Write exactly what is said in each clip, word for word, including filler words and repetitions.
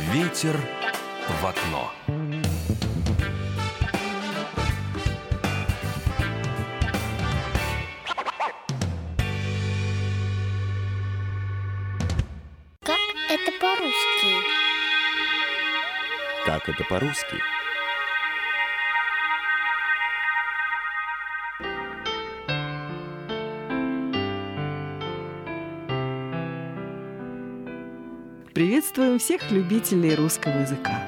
Ветер в окно. Как это по-русски? Как это по-русски? Приветствуем всех любителей русского языка.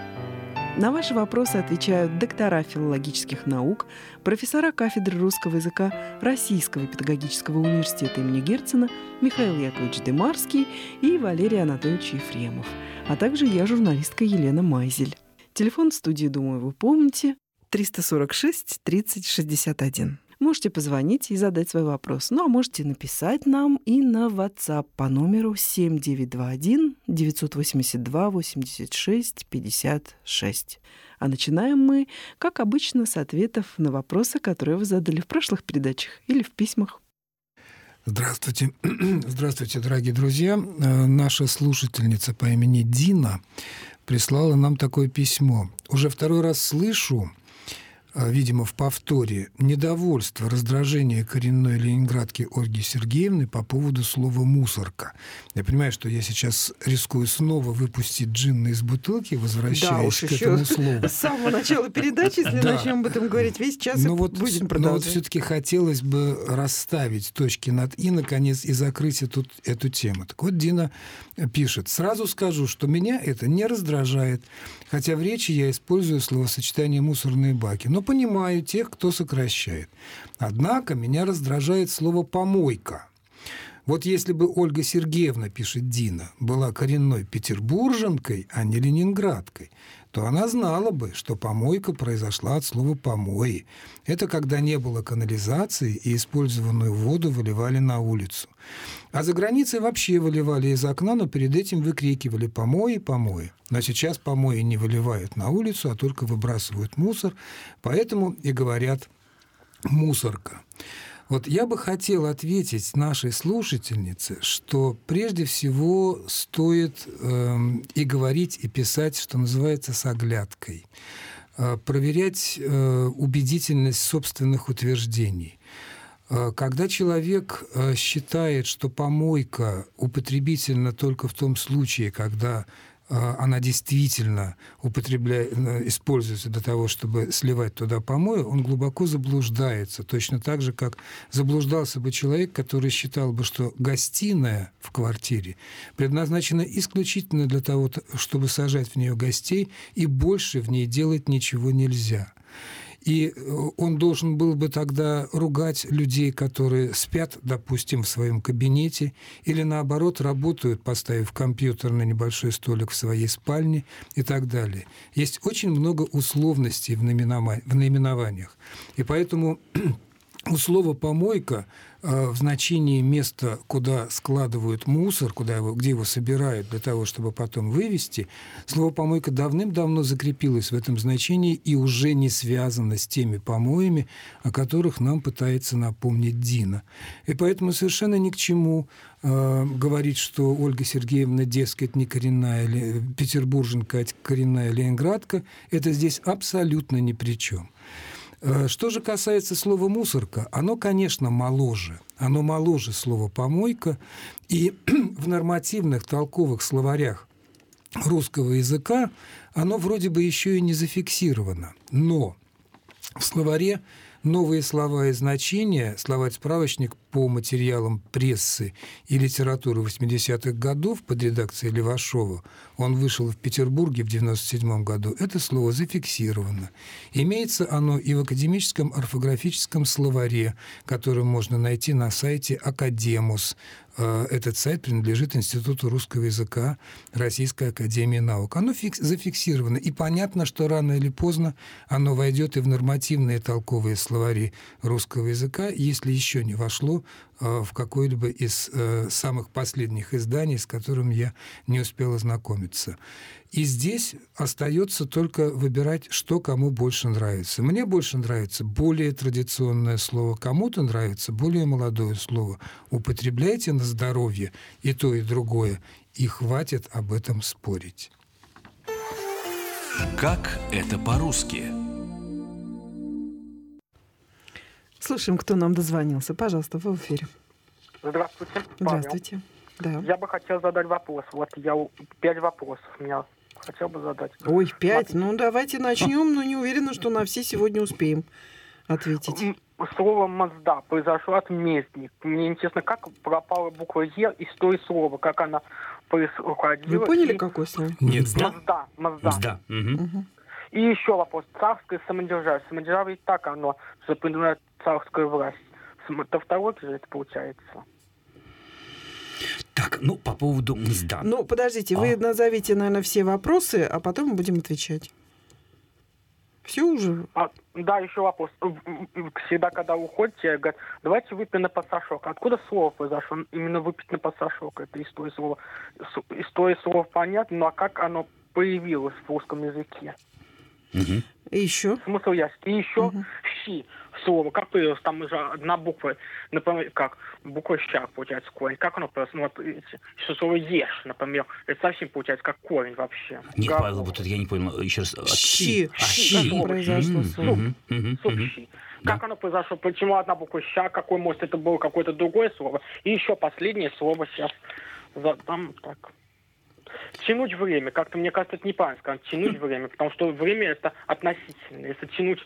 На ваши вопросы отвечают доктора филологических наук, профессора кафедры русского языка Российского педагогического университета имени Герцена Михаил Яковлевич Демарский и Валерий Анатольевич Ефремов, а также я, журналистка Елена Майзель. Телефон в студии, думаю, вы помните, триста сорок шесть тридцать шестьдесят один. Можете позвонить и задать свой вопрос. Ну, а можете написать нам и на WhatsApp по номеру семь девять два один девятьсот восемьдесят два восемьдесят шесть пятьдесят шесть. А начинаем мы, как обычно, с ответов на вопросы, которые вы задали в прошлых передачах или в письмах. Здравствуйте. Здравствуйте, дорогие друзья. Наша слушательница по имени Дина прислала нам такое письмо. Уже второй раз слышу, видимо, в повторе, недовольство, раздражение коренной ленинградки Ольги Сергеевны по поводу слова «мусорка». Я понимаю, что я сейчас рискую снова выпустить джинна из бутылки, возвращаясь да, к этому слову. С самого начала передачи, если да. начнем об этом говорить, весь час но вот, будем продолжать. Но вот все-таки хотелось бы расставить точки над «и», наконец, и закрыть эту, эту тему. Так вот, Дина пишет. «Сразу скажу, что меня это не раздражает, хотя в речи я использую словосочетание «мусорные баки». Но понимаю тех, кто сокращает. Однако меня раздражает слово «помойка». Вот если бы Ольга Сергеевна, пишет Дина, была коренной петербурженкой, а не ленинградкой, то она знала бы, что помойка произошла от слова «помои». Это когда не было канализации и использованную воду выливали на улицу. А за границей вообще выливали из окна, но перед этим выкрикивали «помои, помои». Но сейчас помои не выливают на улицу, а только выбрасывают мусор, поэтому и говорят «мусорка». Вот я бы хотел ответить нашей слушательнице, что прежде всего стоит э, и говорить, и писать, что называется, с оглядкой. Э, проверять э, убедительность собственных утверждений. Э, когда человек э, считает, что помойка употребительна только в том случае, когда она действительно употребляет, используется для того, чтобы сливать туда помои, он глубоко заблуждается. Точно так же, как заблуждался бы человек, который считал бы, что гостиная в квартире предназначена исключительно для того, чтобы сажать в нее гостей, и больше в ней делать ничего нельзя. И он должен был бы тогда ругать людей, которые спят, допустим, в своем кабинете, или, наоборот, работают, поставив компьютер на небольшой столик в своей спальне и так далее. Есть очень много условностей в наименованиях. И поэтому у слова «помойка» в значении места, куда складывают мусор, куда его, где его собирают для того, чтобы потом вывести, слово «помойка» давным-давно закрепилось в этом значении и уже не связано с теми помоями, о которых нам пытается напомнить Дина. И поэтому совершенно ни к чему э, говорить, что Ольга Сергеевна, дескать, не коренная петербурженка, а коренная ленинградка, это здесь абсолютно ни при чем. Что же касается слова «мусорка», оно, конечно, моложе. Оно моложе слова «помойка», и в нормативных толковых словарях русского языка оно вроде бы еще и не зафиксировано. Но в словаре «Новые слова и значения», словарь-справочник по материалам прессы и литературы восьмидесятых годов под редакцией Левашова, он вышел в Петербурге в девяносто седьмом году, это слово зафиксировано. Имеется оно и в академическом орфографическом словаре, который можно найти на сайте «Академус». Этот сайт принадлежит Институту русского языка Российской академии наук. Оно зафиксировано, и понятно, что рано или поздно оно войдет и в нормативные толковые словари русского языка, если еще не вошло в какое-либо из самых последних изданий, с которым я не успел ознакомиться. И здесь остается только выбирать, что кому больше нравится. Мне больше нравится более традиционное слово, кому-то нравится более молодое слово. Употребляйте на здоровье и то, и другое, и хватит об этом спорить. Как это по-русски? Слушаем, кто нам дозвонился. Пожалуйста, вы в эфире. Здравствуйте, Павел. Здравствуйте. Да. Я бы хотел задать вопрос. Вот я у- пять вопросов у меня хотел бы задать. Ой, пять. Смотрите. Ну, давайте начнем, но не уверена, что на все сегодня успеем ответить. М, Слово «мазда» произошло от «мездник». Мне интересно, как пропала буква «е» из той слова, как она происходила. Вы поняли, и- какое слово? Нет, Мазда, мазда. Мзда. Мгм. Мгм. И еще вопрос. Царское самодержавие. Самодержавие и так оно же предлагает царскую власть. См- Тавтология же это получается. Так, ну, по поводу мзда. Ну, подождите, вы А. назовите, наверное, все вопросы, а потом мы будем отвечать. Все уже? А, да, еще вопрос. В- в- Всегда, когда уходите, говорят, давайте выпьем на пасашок. Откуда слово произошло? Именно выпить на пасашок. Это история слова. С- История слова понятна, но а как оно появилось в русском языке? Мгм. И еще? Смысл ясен. И еще Мгм. щи. Слово. Как появилось? Там уже одна буква. Например, как? Буква ща, получается, корень. Как оно появилось? Ну, вот, видите, что слово ешь, например. Это совсем получается как корень вообще. Нет, Гав- Павел, вот тут я не понял. Еще раз. От- Щи. А, Щи. Как произошло М, слово? мгм, мгм, Суп мгм. щи. Да. Как оно произошло? Почему одна буква ща? Какой, может, это было какое-то другое слово? И еще последнее слово сейчас. За- Там так. Тянуть время. Как-то, мне кажется, это неправильно сказать. Тянуть время. Потому что время это относительно. Если тянуть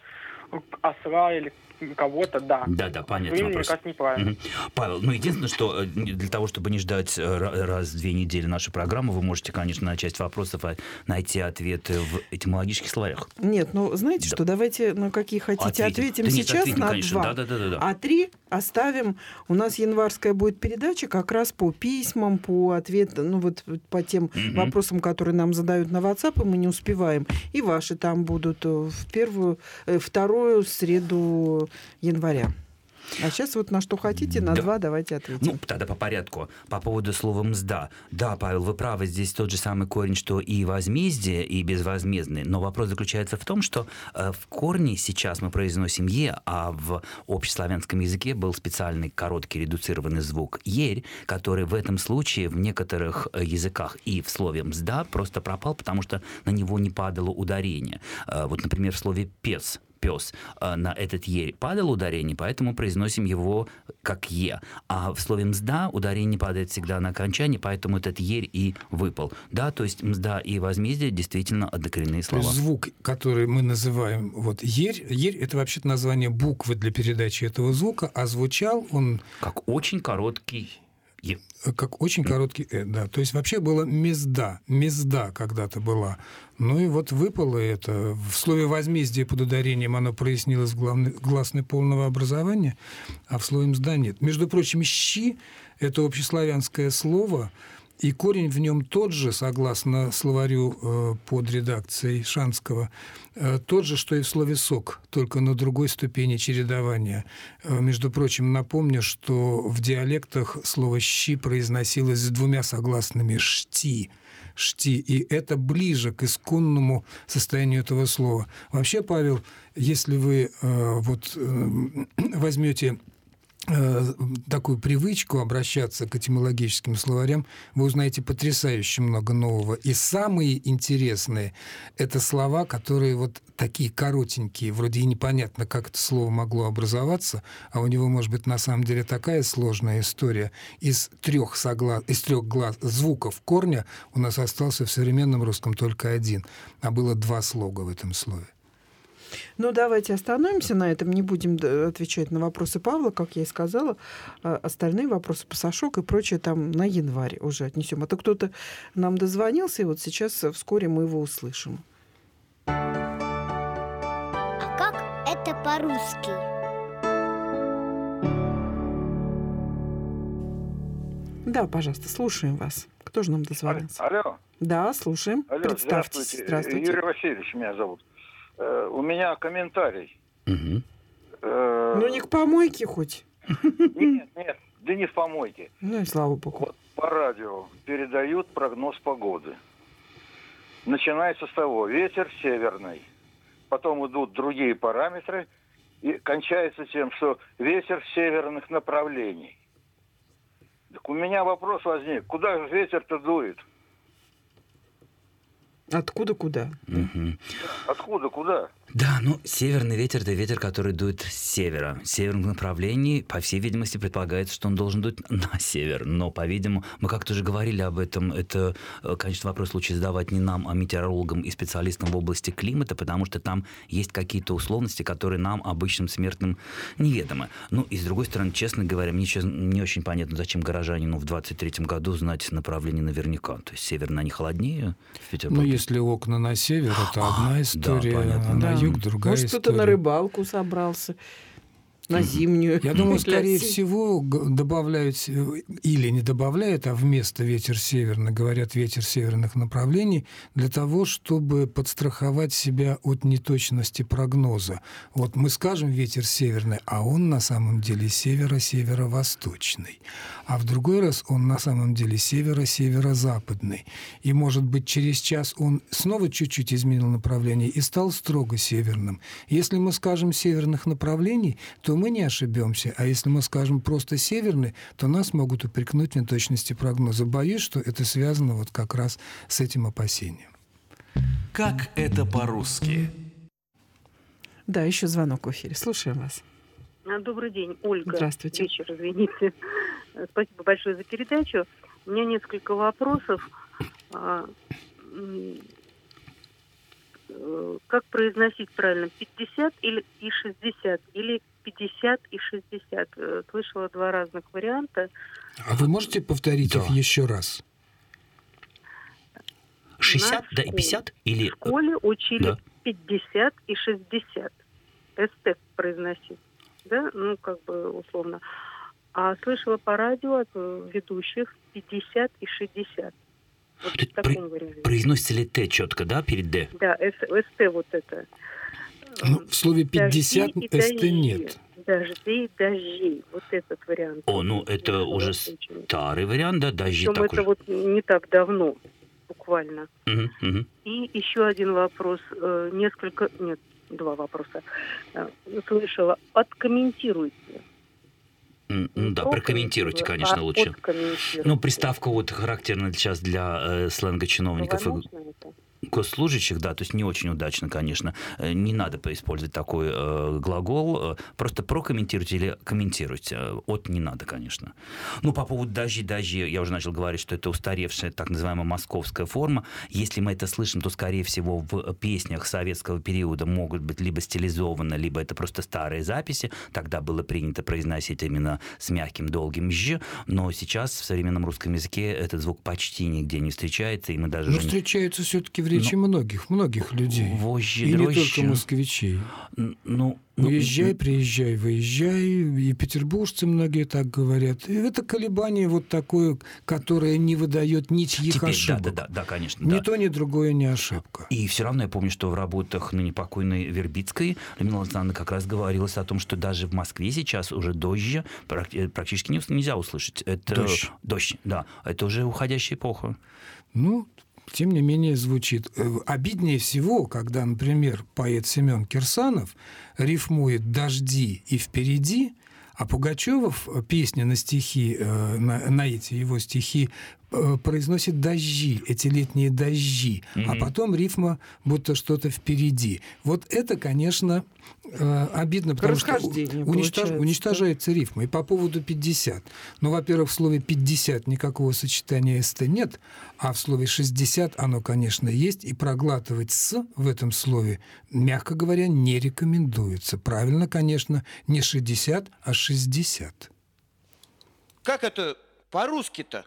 осла или кого-то, да. Да, да, понятно Время, мне вопрос. кажется, неправильно. Мгм. Павел, ну единственное, что э, для того, чтобы не ждать э, ра- раз в две недели нашу программу, вы можете, конечно, на часть вопросов а, найти ответы в этимологических словарях. Нет, ну знаете Да. что, давайте на какие хотите Ответим. ответим Да нет, сейчас ответим, на конечно. два. Да, да, да, да, да. А три оставим. У нас январская будет передача как раз по письмам, по ответам, ну вот по тем Мгм. вопросам, которые нам задают на WhatsApp, и мы не успеваем. И ваши там будут э, в первую, э, вторую среду января. А сейчас вот на что хотите, на Да. два давайте ответим. Ну, тогда по порядку. По поводу слова «мзда». Да, Павел, вы правы, здесь тот же самый корень, что и возмездие, и безвозмездный. Но вопрос заключается в том, что э, в корне сейчас мы произносим «е», а в общеславянском языке был специальный короткий редуцированный звук «ерь», который в этом случае в некоторых э, языках и в слове «мзда» просто пропал, потому что на него не падало ударение. Э, вот, например, в слове «пес». Пес, э, на этот «е» падало ударение, поэтому произносим его как «е». А в слове «мзда» ударение падает всегда на окончании, поэтому этот «ерь» и выпал. Да, то есть «мзда» и «возмездие» действительно однокоренные То слова. есть звук, который мы называем вот ерь, ерь это вообще-то название буквы для передачи этого звука, а звучал он Как очень короткий «е». как очень короткий «э», да. То есть вообще было «мезда», «мезда» когда-то была. Ну и вот выпало это. В слове «возмездие» под ударением оно прояснилось в главной- гласной полного образования, а в слове «мзда» нет. Между прочим, «щи» — это общеславянское слово, и корень в нем тот же, согласно словарю э, под редакцией Шанского, э, тот же, что и в слове «сок», только на другой ступени чередования. Э, между прочим, напомню, что в диалектах слово «щи» произносилось с двумя согласными «шти», «шти», и это ближе к исконному состоянию этого слова. Вообще, Павел, если вы э, вот э, возьмете такую привычку обращаться к этимологическим словарям, вы узнаете потрясающе много нового. И самые интересные – это слова, которые вот такие коротенькие, вроде и непонятно, как это слово могло образоваться, а у него, может быть, на самом деле такая сложная история. Из трех, согла... Из трех глаз... звуков корня у нас остался в современном русском только один, а было два слога в этом слове. Ну, давайте остановимся на этом, не будем д- отвечать на вопросы Павла, как я и сказала. А остальные вопросы Пасашок и прочее там на январь уже отнесем. А то кто-то нам дозвонился, и вот сейчас вскоре мы его услышим. А как это по-русски? Да, пожалуйста, слушаем вас. Кто же нам дозвонился? Алло. Да, слушаем. Алло, Представьтесь. здравствуйте. Здравствуйте. Юрий Васильевич меня зовут. Э, у меня комментарий. Мгм. Э, Ну, не к помойке хоть. Нет, нет, да не в помойке. Ну и слава богу. Вот по радио передают прогноз погоды. Начинается с того, ветер северный. Потом идут другие параметры. И кончается тем, что ветер северных направлений. Так у меня вопрос возник. Куда же ветер-то дует? Откуда куда? Мгм. Откуда, куда? Да, ну, северный ветер – это ветер, который дует с севера. В северном направлении, по всей видимости, предполагается, что он должен дуть на север. Но, по-видимому, мы как-то уже говорили об этом. Это, э, конечно, вопрос лучше задавать не нам, а метеорологам и специалистам в области климата, потому что там есть какие-то условности, которые нам, обычным смертным, неведомы. Ну, и с другой стороны, честно говоря, мне сейчас не очень понятно, зачем горожанину в двадцать третьем году знать направление наверняка. То есть северно они холоднее в Ну, Петербурге. если окна на север, это одна история, понятно. а на Да. юг другая Может, история. кто-то на рыбалку собрался, на зимнюю. Я думаю, Для скорее всех. всего, г- добавляют э, или не добавляют, а вместо ветер северный говорят ветер северных направлений для того, чтобы подстраховать себя от неточности прогноза. Вот мы скажем ветер северный, а он на самом деле северо-северо-восточный. А в другой раз он на самом деле северо-северо-западный. И, может быть, через час он снова чуть-чуть изменил направление и стал строго северным. Если мы скажем северных направлений, то мы не ошибемся. А если мы скажем просто северный, то нас могут упрекнуть в неточности прогноза. Боюсь, что это связано вот как раз с этим опасением. Как это по-русски? Да, еще звонок в эфире. Слушаем вас. А, Добрый день, Ольга. Здравствуйте. Вечер, извините. Спасибо большое за передачу. У меня несколько вопросов. А, м, э, Как произносить правильно? пятьдесят или и шестьдесят? Или пятьдесят и шестьдесят? Э, Слышала два разных варианта. А вы можете повторить Да. их еще раз? шестьдесят, на да, и школе. пятьдесят? Или... В школе учили Да. пятьдесят и шестьдесят. СТ произносить. Да, ну, как бы условно. А слышала по радио от э, ведущих пятьдесят и шестьдесят. Вот Тут в таком варианте. Произносится ли Т четко, да, перед Д? Да, С- СТ вот это. Ну, в слове пятьдесят Дожди и СТ дожди. нет. Дожди и дожди. Вот этот вариант. О, ну это Слышала уже очень. старый вариант, да, дожди Причем такой это же. вот не так давно, буквально. Мгм, мгм. И еще один вопрос. э, Несколько... Нет, два вопроса. Э, Слышала. Откомментируйте. М, Ну да, Не прокомментируйте, прокомментируйте, конечно, а лучше. откомментируйте. Ну, приставка вот характерна сейчас для э, сленга чиновников и Правомочно это? госслужащих, да, то есть не очень удачно, конечно. Э, Не надо использовать такой э, глагол. э, Просто прокомментируйте или комментируйте. Э, От не надо, конечно. Ну, по поводу дожди, дожди, я уже начал говорить, что это устаревшая так называемая московская форма. Если мы это слышим, то, скорее всего, в песнях советского периода могут быть либо стилизованы, либо это просто старые записи. Тогда было принято произносить именно с мягким долгим «ж», но сейчас в современном русском языке этот звук почти нигде не встречается, и мы даже... Но уже не- встречаются все-таки в речи многих, многих людей. Вожжи, И не дрожжи. только москвичей. Н- Ну, ну, Уезжай, приезжай, выезжай. И петербуржцы многие так говорят. И это колебание вот такое, которое не выдает ничьих теперь, да, ошибок. да, да, да, конечно. Ни да. то, ни другое не ошибка. И все равно я помню, что в работах ныне покойной Вербицкой Людмила Александровна как раз говорилось о том, что даже в Москве сейчас уже дождь практи- практически не ус- нельзя услышать. Это Дождь. Дождь, да. Это уже уходящая эпоха. Ну, тем не менее, звучит. Э, Обиднее всего, когда, например, поэт Семен Кирсанов рифмует «дожди» и «впереди», а Пугачёв песни на стихи, э, на, на эти его стихи э, произносит «дожди», эти летние дожди, а Мгм. потом рифма будто что-то впереди. Вот это, конечно, э, обидно, потому что Расхождение уничтож- получается, уничтожается рифма. И по поводу пятьдесят. Ну, во-первых, в слове «пятьдесят» никакого сочетания «ст» нет, а в слове «шестьдесят» оно, конечно, есть, и проглатывать «с» в этом слове, мягко говоря, не рекомендуется. Правильно, конечно, не шестьдесят, а шестьдесят. Как это по-русски-то?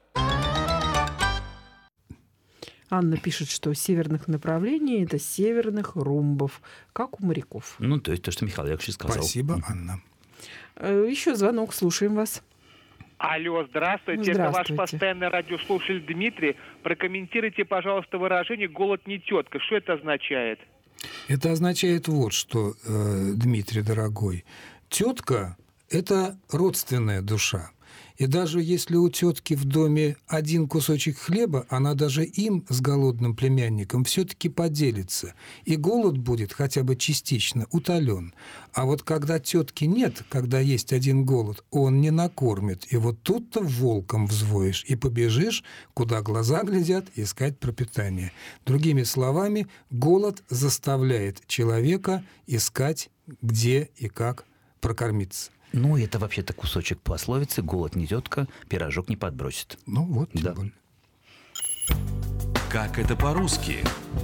Анна пишет, что северных направлений – это северных румбов, как у моряков. Ну, то есть то, что Михаил Яковлевич сказал. Спасибо, Анна. Э, Еще звонок, слушаем вас. Алло, здравствуйте. Здравствуйте. Это ваш постоянный радиослушатель Дмитрий. Прокомментируйте, пожалуйста, выражение «голод не тетка». Что это означает? Это означает вот что, э, Дмитрий, дорогой. Тетка – это родственная душа. И даже если у тетки в доме один кусочек хлеба, она даже им с голодным племянником все-таки поделится. И голод будет хотя бы частично утолен. А вот когда тетки нет, когда есть один голод, он не накормит. И вот тут-то волком взвоишь и побежишь, куда глаза глядят, искать пропитание. Другими словами, голод заставляет человека искать, где и как прокормиться. Ну, это вообще-то кусочек пословицы: голод не тетка, пирожок не подбросит. Ну вот, тем да. более. Как это по-русски?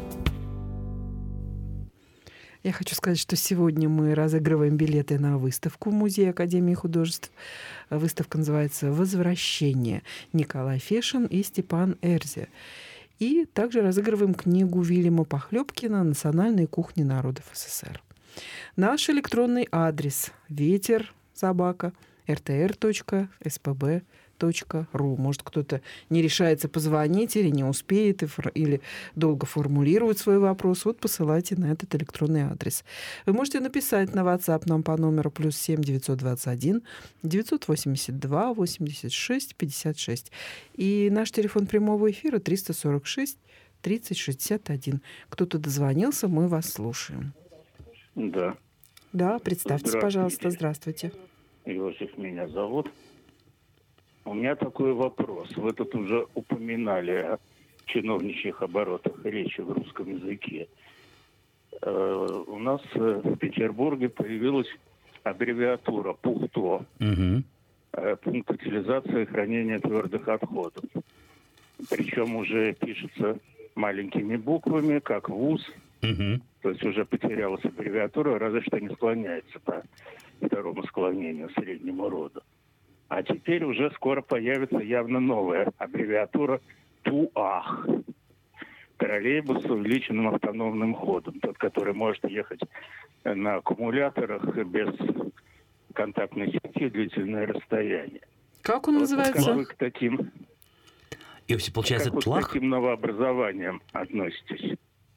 Я хочу сказать, что сегодня мы разыгрываем билеты на выставку в Музее Академии художеств. Выставка называется «Возвращение». Николай Фешин и Степан Эрзе. И также разыгрываем книгу Вильяма Похлёбкина «Национальные кухни народов СССР». Наш электронный адрес ветер собака эр тэ эр точка эс пэ бэ точка ру. Может, кто-то не решается позвонить или не успеет, или долго формулирует свой вопрос. Вот посылайте на этот электронный адрес. Вы можете написать на WhatsApp нам по номеру плюс семь девятьсот двадцать один девятьсот восемьдесят два восемьдесят шесть пятьдесят шесть. И наш телефон прямого эфира триста сорок шесть тридцать шестьдесят один. Кто-то дозвонился, мы вас слушаем. Да. Да, представьтесь, Здравствуйте. пожалуйста. Здравствуйте. Иосиф меня зовут. У меня такой вопрос. Вы тут уже упоминали о чиновничьих оборотах речи в русском языке. Э, у нас в Петербурге появилась аббревиатура ПУХТО. Угу. Э, пункт утилизации и хранения твердых отходов. Причем уже пишется маленькими буквами, как ВУЗ. Угу. То есть уже потерялась аббревиатура, разве что не склоняется по второму склонению, среднему роду. А теперь уже скоро появится явно новая аббревиатура ТУАХ. Троллейбус с увеличенным автономным ходом. Тот, который может ехать на аккумуляторах без контактной сети длительное расстояние. Как он вот называется? Как вы к таким, Иосиф, получается, как вы тлах? к таким новообразованиям относитесь?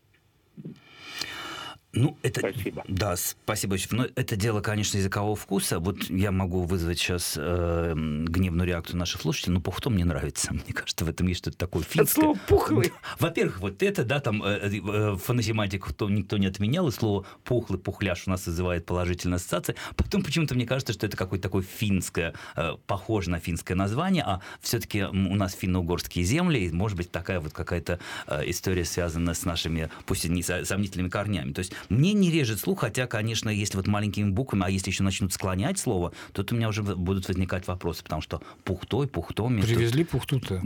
Ну, это... Спасибо. Да, спасибо, Иосиф. Но это дело, конечно, языкового вкуса. Вот я могу вызвать сейчас э, гневную реакцию наших слушателей, но пухто мне нравится. Мне кажется, в этом есть что-то такое финское. Это слово «пухлый». Во-первых, вот это, да, там э, э, фоносемантику то никто не отменял, и слово «пухлый», «пухляш» у нас вызывает положительные ассоциации. Потом почему-то мне кажется, что это какое-то такое финское, э, похоже на финское название, а все-таки у нас финно-угорские земли, и, может быть, такая вот какая-то э, история связана с нашими, пусть и не сомнительными корнями. То есть мне не режет слух, хотя, конечно, если вот маленькими буквами, а если еще начнут склонять слово, то тут у меня уже будут возникать вопросы, потому что пухтой, пухтоми... Привезли пухту-то.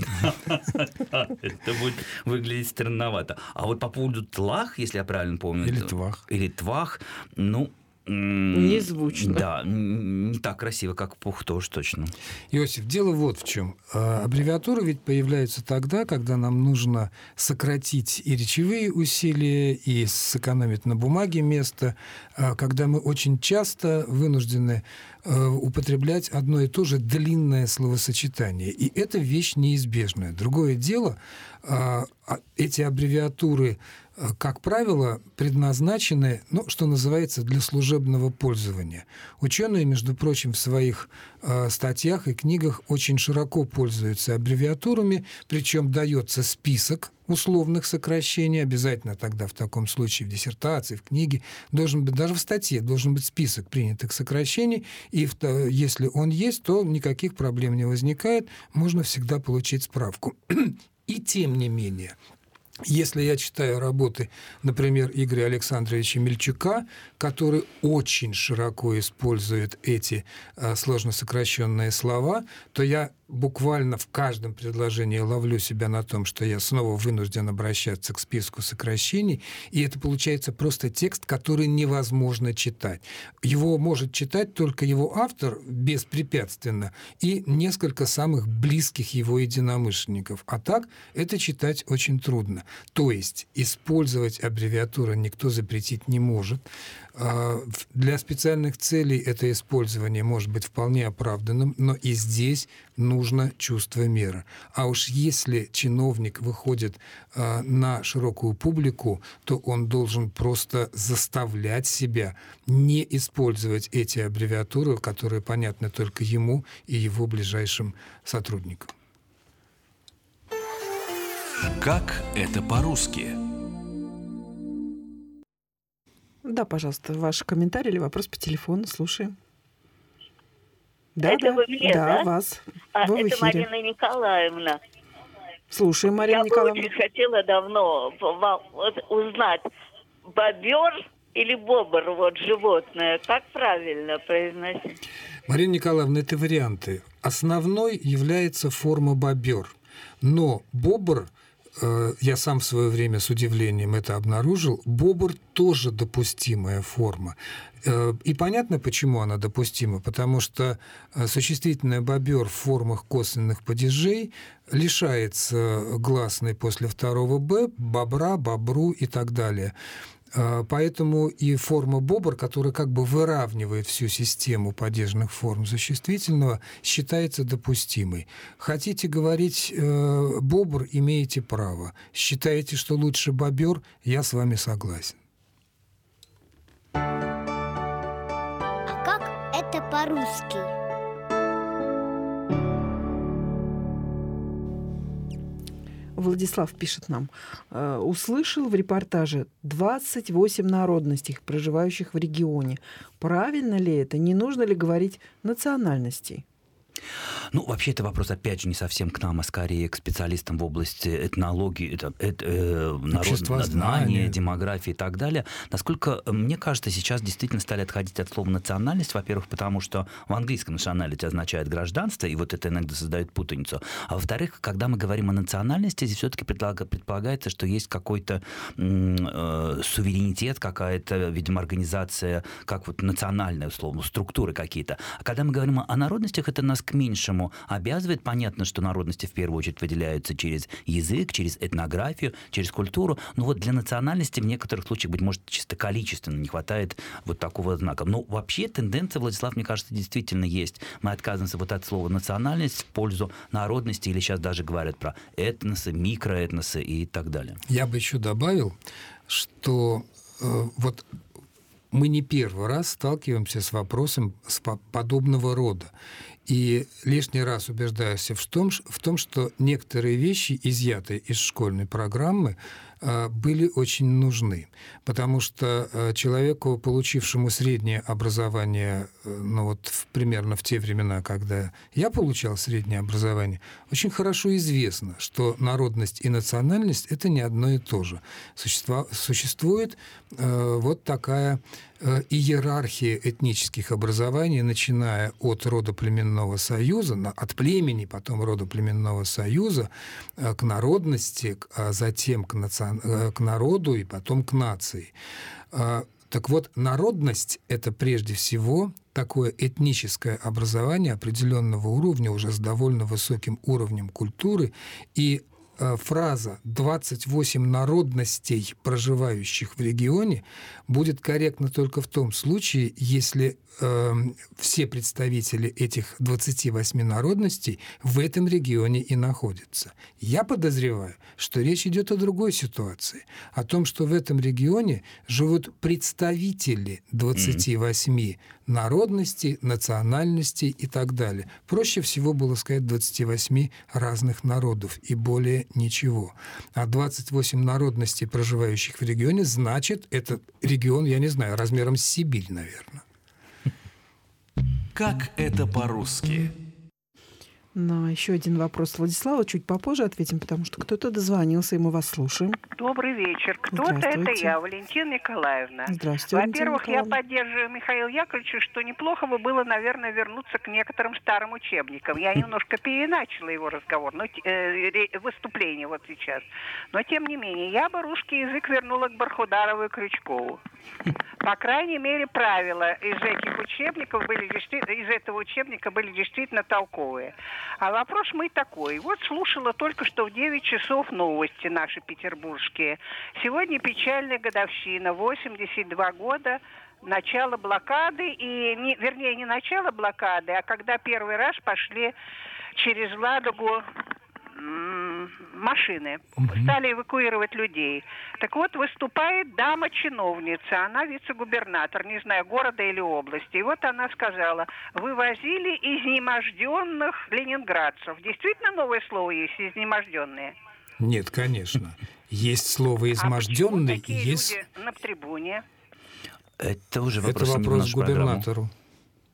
Это будет выглядеть странновато. А вот по поводу тлах, если я правильно помню... Или твах. Или твах, ну... Незвучно. Да, не так красиво, как пухто уж точно. Иосиф, дело вот в чем. Аббревиатуры ведь появляются тогда, когда нам нужно сократить и речевые усилия, и сэкономить на бумаге место, когда мы очень часто вынуждены употреблять одно и то же длинное словосочетание. И это вещь неизбежная. Другое дело, эти аббревиатуры, как правило, предназначены, ну, что называется, для служебного пользования. Ученые, между прочим, в своих э, статьях и книгах очень широко пользуются аббревиатурами, причем дается список условных сокращений, обязательно тогда в таком случае в диссертации, в книге, должен быть, даже в статье должен быть список принятых сокращений, и в, если он есть, то никаких проблем не возникает, можно всегда получить справку. И тем не менее, если я читаю работы, например, Игоря Александровича Мельчука, который очень широко использует эти а, сложно сокращенные слова, то я буквально в каждом предложении ловлю себя на том, что я снова вынужден обращаться к списку сокращений, и это получается просто текст, который невозможно читать. Его может читать только его автор беспрепятственно и несколько самых близких его единомышленников. А так это читать очень трудно. То есть использовать аббревиатуру никто запретить не может. Для специальных целей это использование может быть вполне оправданным, но и здесь нужно чувство меры. А уж если чиновник выходит на широкую публику, то он должен просто заставлять себя не использовать эти аббревиатуры, которые понятны только ему и его ближайшим сотрудникам. Как это по-русски? Да, пожалуйста, ваш комментарий или вопрос по телефону. Слушаем. Да, это да, вы мне, да, да? вас. А, Вы в это эфире. Марина Николаевна. Слушаем, Марина Я Николаевна. бы очень хотела давно вам вот узнать, бобер или бобр, вот животное, как правильно произносить? Марина Николаевна, это варианты. Основной является форма бобер. Но бобр, э, я сам в свое время с удивлением это обнаружил, бобр тоже допустимая форма. Э, и понятно, почему она допустима. Потому что существительное бобер в формах косвенных падежей лишается гласной после второго «б», бобра, бобру и так далее. Поэтому и форма бобр, которая как бы выравнивает всю систему падежных форм существительного, считается допустимой. Хотите говорить э, бобр, имеете право. Считаете, что лучше бобер, я с вами согласен. А как это по-русски? Владислав пишет нам. Услышал в репортаже двадцать восемь народностей, проживающих в регионе. Правильно ли это? Не нужно ли говорить национальностей? Ну, вообще, это вопрос, опять же, не совсем к нам, а скорее к специалистам в области этнологии, это, это, э, народознания, демографии и так далее. Насколько, мне кажется, сейчас действительно стали отходить от слова «национальность», во-первых, потому что в английском «nationality» означает гражданство, и вот это иногда создает путаницу. А во-вторых, когда мы говорим о национальности, здесь все-таки предполагается, что есть какой-то э, суверенитет, какая-то, видимо, организация, как вот национальная, условно, структуры какие-то. А когда мы говорим о народностях, это нас к меньшему обязывает. Понятно, что народности в первую очередь выделяются через язык, через этнографию, через культуру. Но вот для национальности в некоторых случаях, быть может, чисто количественно не хватает вот такого знака. Но вообще тенденция, Владислав, мне кажется, действительно есть. Мы отказываемся вот от слова «национальность» в пользу народности, или сейчас даже говорят про этносы, микроэтносы и так далее. Я бы еще добавил, что э, вот мы не первый раз сталкиваемся с вопросом подобного рода. И лишний раз убеждаюсь в том, в том, что некоторые вещи, изъятые из школьной программы, были очень нужны. Потому что человеку, получившему среднее образование, ну вот примерно в те времена, когда я получал среднее образование, очень хорошо известно, что народность и национальность – это не одно и то же. Существует вот такая иерархия этнических образований, начиная от родоплеменного союза, от племени, потом родоплеменного союза, к народности, а затем к, наци... к народу и потом к нации. Так вот, народность – это прежде всего такое этническое образование определенного уровня, уже с довольно высоким уровнем культуры, и фраза «двадцать восемь народностей, проживающих в регионе» будет корректна только в том случае, если э, все представители этих двадцати восьми народностей в этом регионе и находятся. Я подозреваю, что речь идет о другой ситуации, о том, что в этом регионе живут представители двадцати восьми народностей, национальностей и так далее. Проще всего было сказать двадцати восьми разных народов и более ничего. А двадцать восемь народностей, проживающих в регионе, значит, этот регион, я не знаю, размером с Сибирь, наверное. Как это по-русски? На еще один вопрос Владислава чуть попозже ответим, потому что кто-то дозвонился, и мы вас слушаем. Добрый вечер. Кто-то это я, Валентина Николаевна. Здравствуйте, Во-первых, Валентина я Николаевна. поддерживаю Михаила Яковлевича, что неплохо бы было, наверное, вернуться к некоторым старым учебникам. Я немножко переначала его разговор, но, э, выступление вот сейчас. Но, тем не менее, я бы русский язык вернула к Бархударову и Крючкову. По крайней мере, правила из этих учебников были действительно, из этого учебника были действительно толковые. А вопрос мой такой. Вот слушала только что в девять часов новости наши петербургские. Сегодня печальная годовщина, восемьдесят два года начало блокады, и не, вернее, не начало блокады, а когда первый раз пошли через Ладогу м, машины, стали эвакуировать людей. Так вот, выступает дама-чиновница, она вице-губернатор, не знаю, города или области. И вот она сказала, вывозили изнеможденных ленинградцев. Действительно новое слово есть, изнеможденные? Нет, конечно. Есть слово «изможденный» а и такие есть... люди на трибуне? Это уже вопрос, Это не в вопрос нашу губернатору. программу.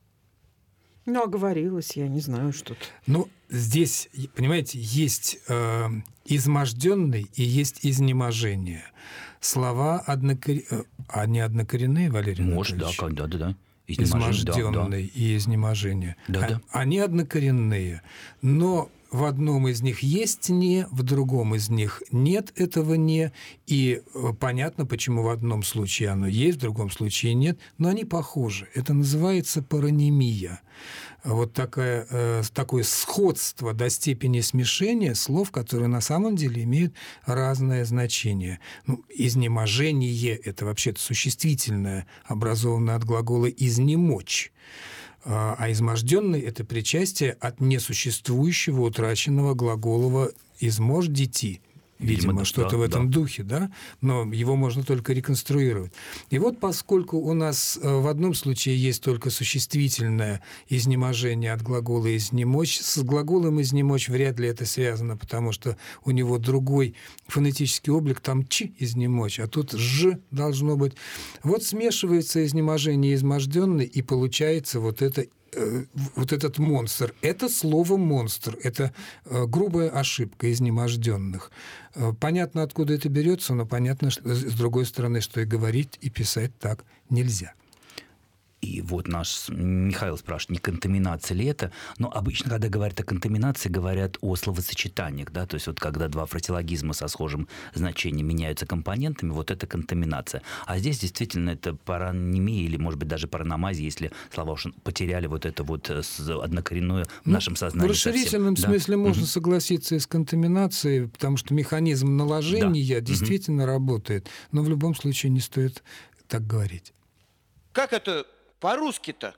Ну, оговорилась, я не знаю, что тут. Ну, здесь, понимаете, есть э, изможденный и есть изнеможение. Слова однокоренные, а не однокоренные, Валерий Может, да, Анатольевич? да, да, да. Изможденный да, да. и изнеможение. Да, а, да. Они однокоренные, но в одном из них есть «не», в другом из них нет этого «не», и понятно, почему в одном случае оно есть, в другом случае нет, но они похожи. Это называется паронимия. Вот такое, э, такое сходство до степени смешения слов, которые на самом деле имеют разное значение. Ну, изнеможение – это вообще-то существительное, образованное от глагола «изнемочь». А изможденный – это причастие от несуществующего утраченного глаголова «измождите». Видимо, Видимо, что-то да, в этом да. духе, да? Но его можно только реконструировать. И вот поскольку у нас в одном случае есть только существительное изнеможение от глагола «изнемочь», с глаголом «изнемочь» вряд ли это связано, потому что у него другой фонетический облик, там «ч» изнемочь, а тут «ж» должно быть. Вот смешивается изнеможение и изможденный, и получается вот это вот этот монстр. Это слово «монстр». Это грубая ошибка изнеможденных. Понятно, откуда это берется, но понятно, что, с другой стороны, что и говорить, и писать так нельзя. И вот наш Михаил спрашивает, не контаминация ли это? Но обычно, когда говорят о контаминации, говорят о словосочетаниях, да, то есть вот когда два фразеологизма со схожим значением меняются компонентами, вот это контаминация. А здесь действительно это паронимия или, может быть, даже параномазия, если слова уж потеряли вот это вот однокоренное в ну, нашем сознании. В расширительном совсем. смысле да. можно угу. согласиться и с контаминацией, потому что механизм наложения да. действительно угу. работает. Но в любом случае не стоит так говорить. Как это по-русски-то?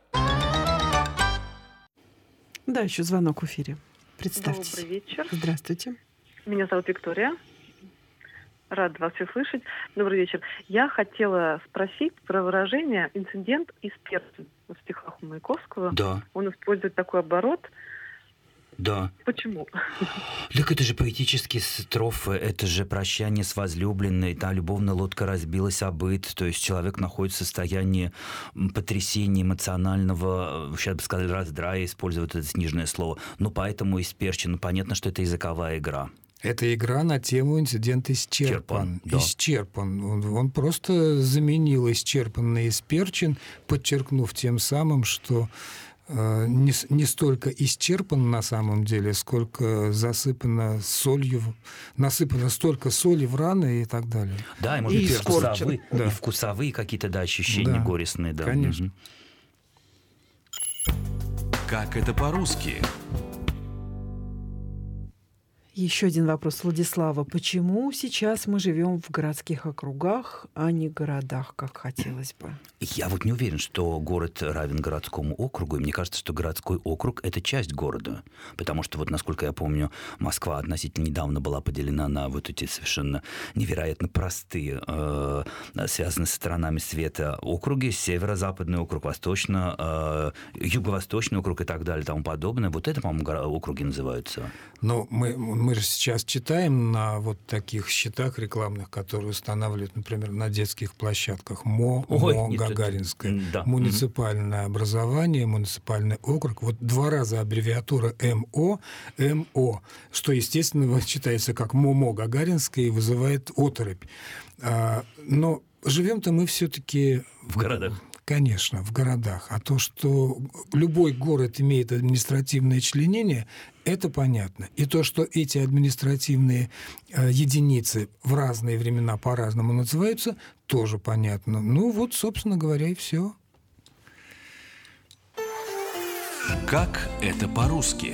Да, еще звонок в эфире. Представьтесь. Добрый вечер. Здравствуйте. Меня зовут Виктория. Рад вас все слышать. Добрый вечер. Я хотела спросить про выражение «инцидент из перца». В стихах у Маяковского да. он использует такой оборот. Да. Почему? Так это же поэтические строфы, это же прощание с возлюбленной, та любовная лодка разбилась о быт, то есть человек находится в состоянии потрясения эмоционального, сейчас бы сказали, раздрая, использовать это сниженное слово. Ну, поэтому исперчен. Понятно, что это языковая игра. Это игра на тему «инцидент исчерпан». Черпан, да. Исчерпан. Он, он просто заменил исчерпанный исперчен, подчеркнув тем самым, что э, не, не столько исчерпан на самом деле, сколько засыпано солью, насыпано столько соли в раны и так далее. Да, и, может и быть, вкусовые, да. и вкусовые какие-то да, ощущения да, горестные. Да. Конечно. Угу. Как это по-русски? Еще один вопрос Владислава. Почему сейчас мы живем в городских округах, а не городах, как хотелось бы? Я вот не уверен, что город равен городскому округу. И мне кажется, что городской округ – это часть города. Потому что, вот, насколько я помню, Москва относительно недавно была поделена на вот эти совершенно невероятно простые, э, связанные с сторонами света округи. Северо-западный округ, восточно, э, юго-восточный округ и так далее и тому подобное. Вот это, по-моему, округи называются. Но мы, мы же сейчас читаем на вот таких счетах рекламных, которые устанавливают, например, на детских площадках МО, Ой, МО нет, Гагаринское, это... да. муниципальное угу. образование, муниципальный округ. Вот два раза аббревиатура МО, МО, что, естественно, читается как МОМО Гагаринское и вызывает оторопь. Но живем-то мы все-таки в городах. Конечно, в городах. А то, что любой город имеет административное членение, это понятно. И то, что эти административные э, единицы в разные времена по-разному называются, тоже понятно. Ну вот, собственно говоря, и все. Как это по-русски?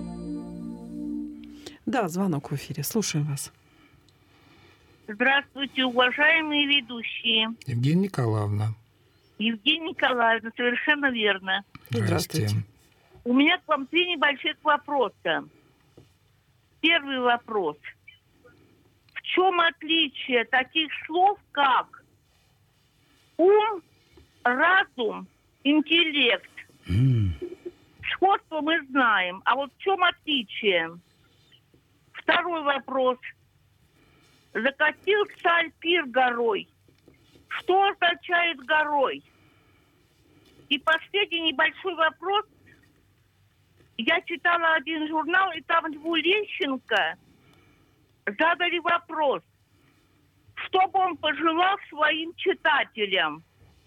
Да, звонок в эфире. Слушаем вас. Здравствуйте, уважаемые ведущие. Евгения Николаевна. Евгения Николаевна, совершенно верно. Здравствуйте. У меня к вам три небольших вопроса. Первый вопрос. В чем отличие таких слов, как ум, разум, интеллект? Сходство мы знаем, а вот в чем отличие? Второй вопрос. Закатил царь пир горой. Что означает горой? И последний небольшой вопрос. Я читала один журнал, и там Льву Лещенко задали вопрос, что бы он пожелал своим читателям.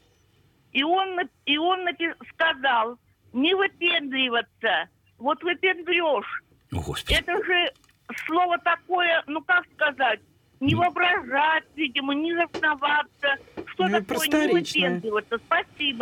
И он, и он напи- сказал, не выпендриваться. Вот выпендрешь. Это же слово такое, ну как сказать, не воображать, видимо, не засноваться. Что Ну, такое не выпендриваться? Спасибо.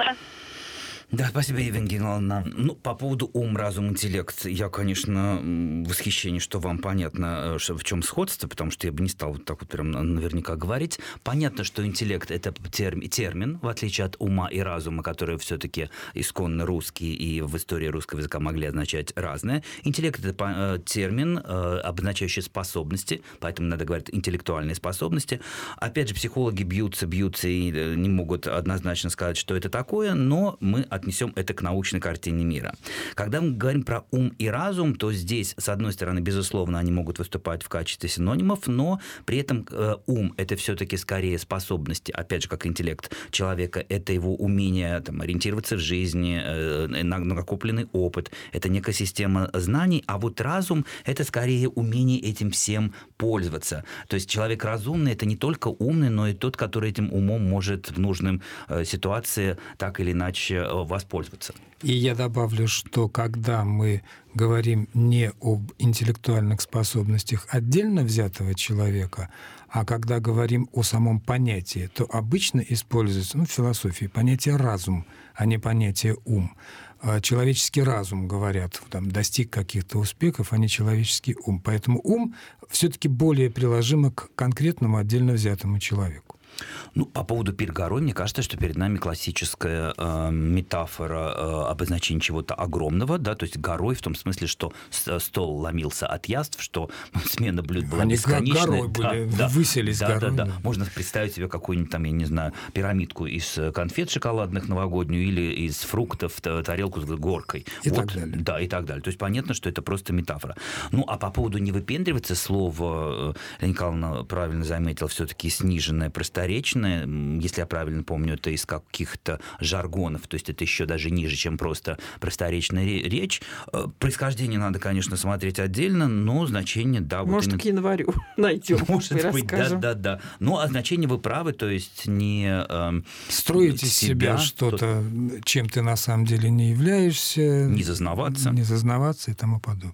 Да, спасибо, Евгения Ивановна. Ну, по поводу ум, разум, интеллект, я, конечно, в восхищении, что вам понятно, что, в чем сходство, потому что я бы не стал вот так вот прям наверняка говорить. Понятно, что интеллект – это термин, термин, в отличие от ума и разума, которые все-таки исконно русские и в истории русского языка могли означать разное. Интеллект – это термин, обозначающий способности, поэтому надо говорить интеллектуальные способности. Опять же, психологи бьются, бьются и не могут однозначно сказать, что это такое, но мы отнесем это к научной картине мира. Когда мы говорим про ум и разум, то здесь, с одной стороны, безусловно, они могут выступать в качестве синонимов, но при этом э, ум – это все-таки скорее способности, опять же, как интеллект человека, это его умение там, ориентироваться в жизни, э, накопленный опыт, это некая система знаний, а вот разум – это скорее умение этим всем пользоваться. То есть человек разумный – это не только умный, но и тот, который этим умом может в нужной э, ситуации так или иначе воспользоваться. И я добавлю, что когда мы говорим не об интеллектуальных способностях отдельно взятого человека, а когда говорим о самом понятии, то обычно используется, ну, в философии понятие разум, а не понятие ум. Человеческий разум, говорят, там, достиг каких-то успехов, а не человеческий ум. Поэтому ум все-таки более приложимо к конкретному отдельно взятому человеку. Ну, по поводу пир горой, мне кажется, что перед нами классическая э, метафора э, обозначения чего-то огромного, да, то есть горой в том смысле, что стол ломился от яств, что смена блюд была Они бесконечная. Горой да, были, да, выселись да, горой. Да, да, да. да. Можно представить себе какую-нибудь там, я не знаю, пирамидку из конфет шоколадных новогоднюю или из фруктов, тарелку с горкой. И вот, так далее. Да, и так далее. То есть понятно, что это просто метафора. Ну, а по поводу не выпендриваться, слово Лена Николаевна правильно заметила, все-таки сниженное, просторечное. Если я правильно помню, это из каких-то жаргонов, то есть это еще даже ниже, чем просто просторечная речь. Происхождение надо, конечно, смотреть отдельно, но значение, да. Может, вот именно... к январю найдем. Может быть, да, да, да. Ну, а значение вы правы, то есть не э, строить из себя, себя что-то, то... чем ты на самом деле не являешься. Не зазнаваться. Не зазнаваться и тому подобное.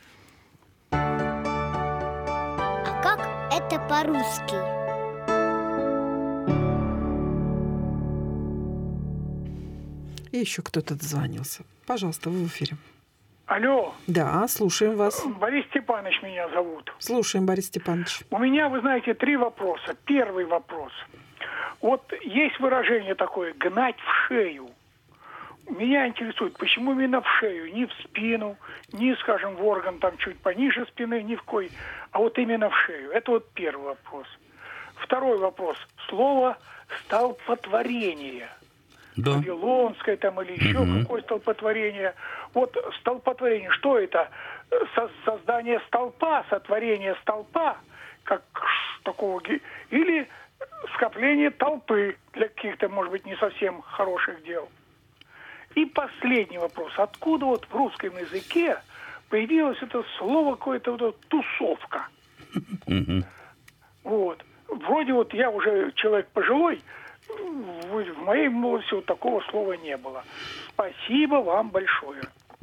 А как это по-русски? И еще кто-то дозвонился. Пожалуйста, вы в эфире. Алло. Да, слушаем вас. Борис Степанович меня зовут. Слушаем, Борис Степанович. У меня, вы знаете, три вопроса. Первый вопрос. Вот есть выражение такое «гнать в шею». Меня интересует, почему именно в шею, не в спину, не, скажем, в орган там чуть пониже спины, ни в кой, а вот именно в шею. Это вот первый вопрос. Второй вопрос. Слово «столпотворение». Да. Вавилонское там или еще угу. какое столпотворение. Вот столпотворение, что это? Со- создание столпа, сотворение столпа, как такого, или скопление толпы для каких-то, может быть, не совсем хороших дел. И последний вопрос. Откуда вот в русском языке появилось это слово какое-то вот тусовка? Угу. Вот. Вроде вот я уже человек пожилой, в моей молодости вот такого слова не было. Спасибо вам большое.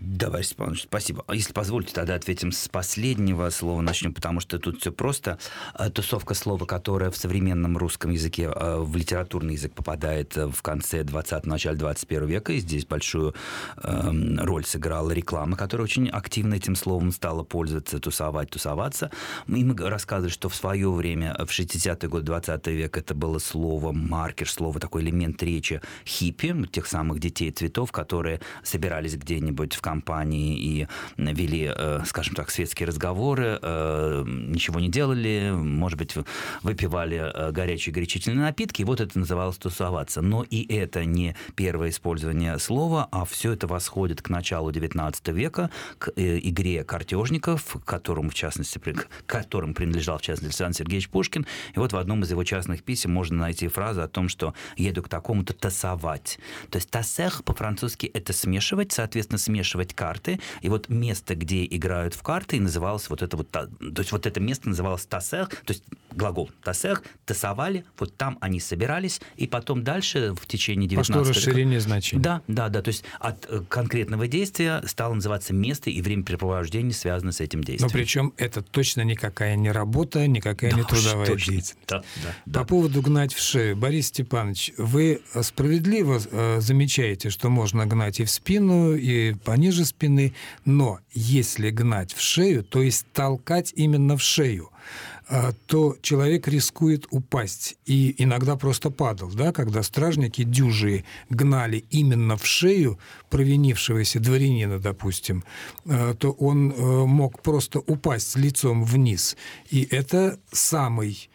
Да, Борис Степанович, спасибо. Если позволите, тогда ответим с последнего слова начнем, потому что тут все просто. Тусовка слова, которое в современном русском языке в литературный язык попадает в конце двадцатого, начале двадцать первого века, и здесь большую э, роль сыграла реклама, которая очень активно этим словом стала пользоваться, тусовать, тусоваться. И мы рассказывали, что в свое время, в шестидесятые годы двадцатого века, это было слово маркер, слово, такой элемент речи хиппи, тех самых детей цветов, которые собирались где-нибудь в компании и вели, скажем так, светские разговоры, ничего не делали, может быть, выпивали горячие горячительные напитки, и вот это называлось тусоваться. Но и это не первое использование слова, а все это восходит к началу девятнадцатого века, к игре картежников, к которым, в частности, к которым принадлежал, в частности, Александр Сергеевич Пушкин. И вот в одном из его частных писем можно найти фразу о том, что «еду к такому-то тасовать». То есть «тасех» по-французски — это смешивать, соответственно, смешивать карты. И вот место, где играют в карты, называлось вот это вот... То есть вот это место называлось «тасех», то есть глагол «тасех», «тасовали», вот там они собирались, и потом дальше в течение девятнадцатого века... Пошло расширение значения. Да, да, да. То есть от конкретного действия стало называться место и времяпрепровождение, связано с этим действием. Но причем это точно никакая не работа, никакая да не трудовая точно. деятельность. Да, да, да. По поводу гнать в шею. Борис Степанович, вы справедливо э, замечаете, что можно гнать и в спину, и пониже спины, но если гнать в шею, то есть толкать именно в шею, э, то человек рискует упасть и иногда просто падал, да, когда стражники дюжие гнали именно в шею провинившегося дворянина, допустим, э, то он э, мог просто упасть лицом вниз. И это самый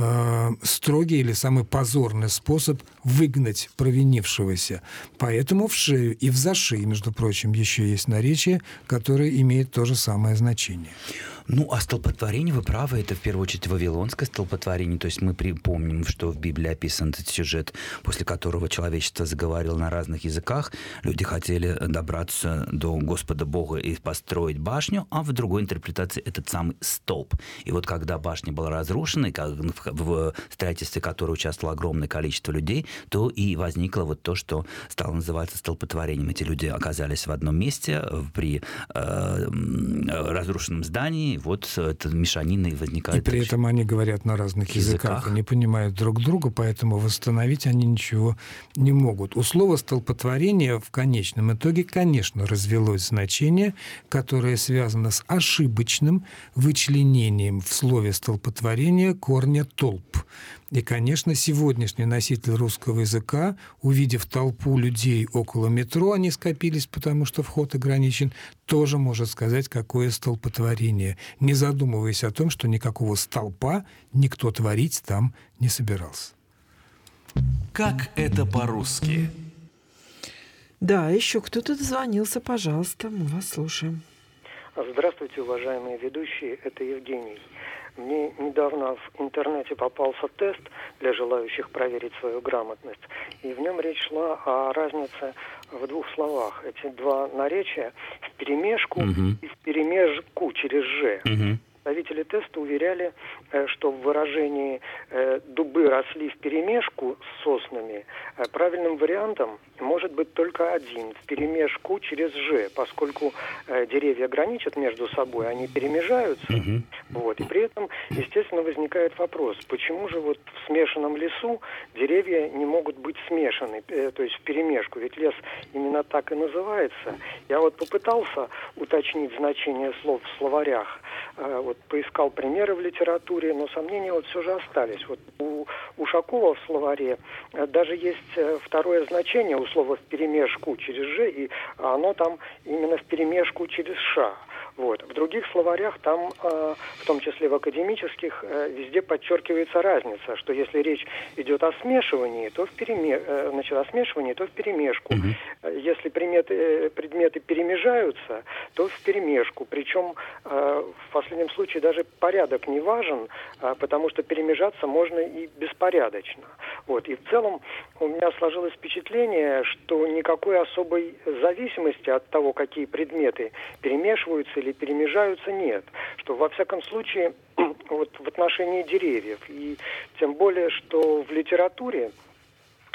строгий или самый позорный способ выгнать провинившегося. Поэтому в шею и в зашей, между прочим, еще есть наречие, которое имеет то же самое значение. Ну, а столпотворение, вы правы, это в первую очередь вавилонское столпотворение. То есть мы припомним, что в Библии описан этот сюжет, после которого человечество заговорило на разных языках. Люди хотели добраться до Господа Бога и построить башню, а в другой интерпретации этот самый столб. И вот когда башня была разрушена, и в строительстве которой участвовало огромное количество людей, то и возникло вот то, что стало называться столпотворением. Эти люди оказались в одном месте при э, разрушенном здании, вот эта мешанина и возникает. И при этом они говорят на разных языках, языках и не понимают друг друга, поэтому восстановить они ничего не могут. У слова «столпотворение» в конечном итоге, конечно, развелось значение, которое связано с ошибочным вычленением в слове «столпотворение» корня «толп». И, конечно, сегодняшний носитель русского языка, увидев толпу людей около метро, они скопились, потому что вход ограничен, тоже может сказать, какое столпотворение, не задумываясь о том, что никакого столпа никто творить там не собирался. Как это по-русски? Да, еще кто-то дозвонился, пожалуйста, мы вас слушаем. Здравствуйте, уважаемые ведущие, это Евгений. Мне недавно в интернете попался тест для желающих проверить свою грамотность, и в нем речь шла о разнице в двух словах. Эти два наречия вперемешку uh-huh. и вперемежку через «ж». Uh-huh. Представители теста уверяли, что в выражении «дубы росли вперемешку с соснами» правильным вариантом может быть только один – вперемешку через «ж», поскольку деревья граничат между собой, они перемежаются. Uh-huh. Вот, и при этом, естественно, возникает вопрос, почему же вот в смешанном лесу деревья не могут быть смешаны, то есть вперемешку, ведь лес именно так и называется. Я вот попытался уточнить значение слов в словарях, вот поискал примеры в литературе, но сомнения вот все же остались. Вот у Ушакова в словаре даже есть второе значение у слова «вперемешку» через «ж», и оно там именно «вперемешку» через «ша». Вот. В других словарях, там, э, в том числе в академических, э, везде подчеркивается разница, что если речь идет о смешивании, то в переме... э, значит, о смешивании, то в перемешку. Mm-hmm. Если предметы, э, предметы перемежаются, то в перемешку. Причем э, в последнем случае даже порядок не важен, э, потому что перемежаться можно и беспорядочно. Вот. И в целом у меня сложилось впечатление, что никакой особой зависимости от того, какие предметы перемешиваются или перемежаются, нет. Что во всяком случае вот в отношении деревьев, и тем более, что в литературе